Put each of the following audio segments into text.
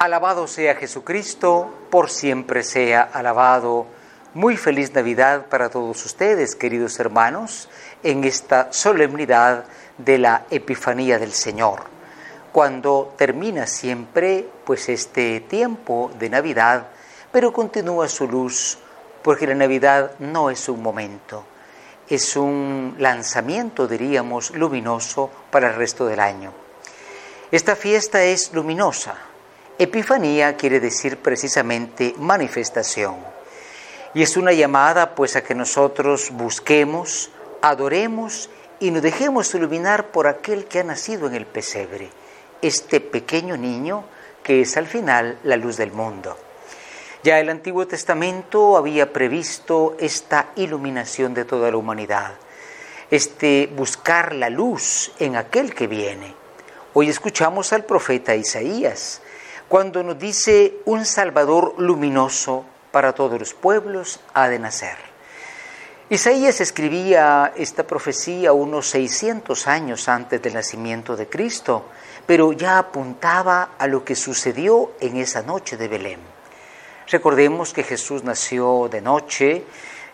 Alabado sea Jesucristo, por siempre sea alabado. Muy feliz Navidad para todos ustedes, queridos hermanos, en esta solemnidad de la Epifanía del Señor. Cuando termina siempre, pues este tiempo de Navidad, pero continúa su luz, porque la Navidad no es un momento, es un lanzamiento, diríamos, luminoso para el resto del año. Esta fiesta es luminosa. Epifanía quiere decir precisamente manifestación. Y es una llamada pues a que nosotros busquemos, adoremos y nos dejemos iluminar por aquel que ha nacido en el pesebre, este pequeño niño que es al final la luz del mundo. Ya el Antiguo Testamento había previsto esta iluminación de toda la humanidad, buscar la luz en aquel que viene. Hoy escuchamos al profeta Isaías, cuando nos dice: un Salvador luminoso para todos los pueblos ha de nacer. Isaías escribía esta profecía unos 600 años antes del nacimiento de Cristo, pero ya apuntaba a lo que sucedió en esa noche de Belén. Recordemos que Jesús nació de noche,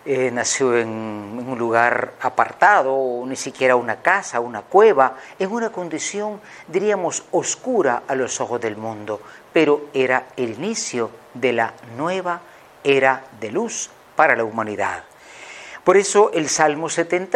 nació en un lugar apartado, ni siquiera una casa, una cueva, en una condición, diríamos, oscura a los ojos del mundo, pero era el inicio de la nueva era de luz para la humanidad. Por eso el Salmo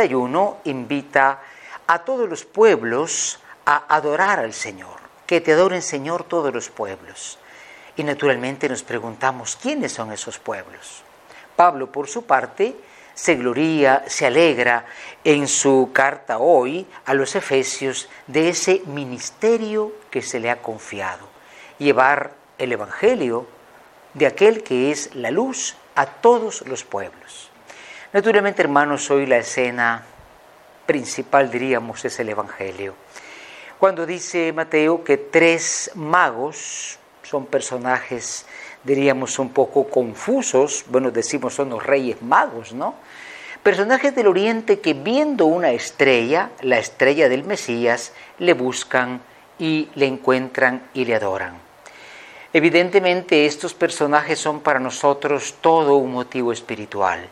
71 invita a todos los pueblos a adorar al Señor, que te adoren, Señor, todos los pueblos. Y naturalmente nos preguntamos, ¿quiénes son esos pueblos? Pablo, por su parte, se gloría, se alegra en su carta hoy a los Efesios de ese ministerio que se le ha confiado: llevar el Evangelio de aquel que es la luz a todos los pueblos. Naturalmente, hermanos, hoy la escena principal, diríamos, es el Evangelio. Cuando dice Mateo que 3 magos son personajes, diríamos, un poco confusos, bueno, decimos son los reyes magos, ¿no? Personajes del Oriente que viendo una estrella, la estrella del Mesías, le buscan y le encuentran y le adoran. Evidentemente estos personajes son para nosotros todo un motivo espiritual.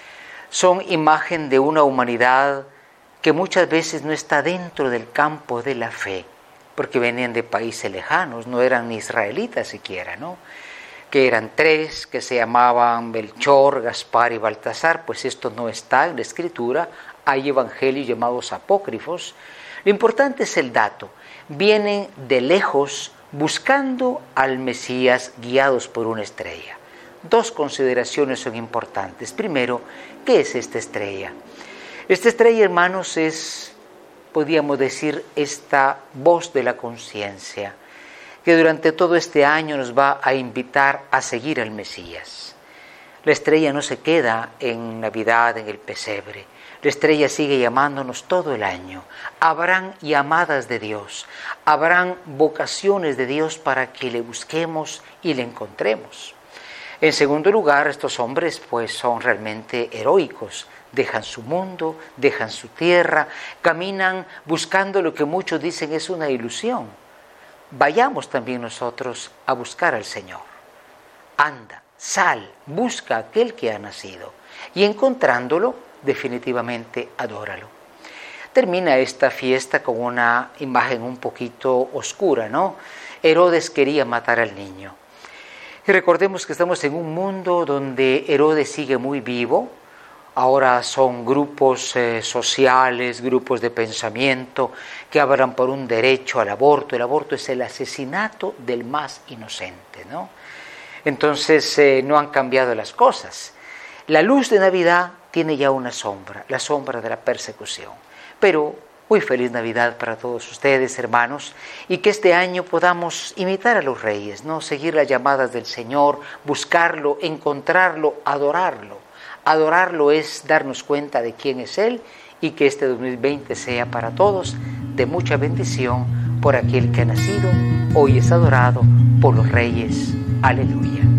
Son imagen de una humanidad que muchas veces no está dentro del campo de la fe, porque venían de países lejanos, no eran ni israelitas siquiera, ¿no? Que eran 3, que se llamaban Melchor, Gaspar y Baltasar, pues esto no está en la Escritura, hay evangelios llamados apócrifos. Lo importante es el dato: vienen de lejos buscando al Mesías guiados por una estrella. 2 consideraciones son importantes. Primero, ¿qué es esta estrella? Esta estrella, hermanos, es, podríamos decir, esta voz de la conciencia, que durante todo este año nos va a invitar a seguir al Mesías. La estrella no se queda en Navidad, en el pesebre. La estrella sigue llamándonos todo el año. Habrán llamadas de Dios, habrán vocaciones de Dios para que le busquemos y le encontremos. En segundo lugar, estos hombres pues son realmente heroicos. Dejan su mundo, dejan su tierra, caminan buscando lo que muchos dicen es una ilusión. Vayamos también nosotros a buscar al Señor. Anda, sal, busca a aquel que ha nacido y encontrándolo, definitivamente adóralo. Termina esta fiesta con una imagen un poquito oscura, ¿no? Herodes quería matar al niño. Y recordemos que estamos en un mundo donde Herodes sigue muy vivo. Ahora son grupos sociales, grupos de pensamiento que hablan por un derecho al aborto. El aborto es el asesinato del más inocente, ¿no? Entonces no han cambiado las cosas. La luz de Navidad tiene ya una sombra, la sombra de la persecución. Pero muy feliz Navidad para todos ustedes, hermanos, y que este año podamos imitar a los reyes, ¿no? Seguir las llamadas del Señor, buscarlo, encontrarlo, adorarlo. Adorarlo es darnos cuenta de quién es Él y que este 2020 sea para todos de mucha bendición por aquel que ha nacido, hoy es adorado por los reyes. Aleluya.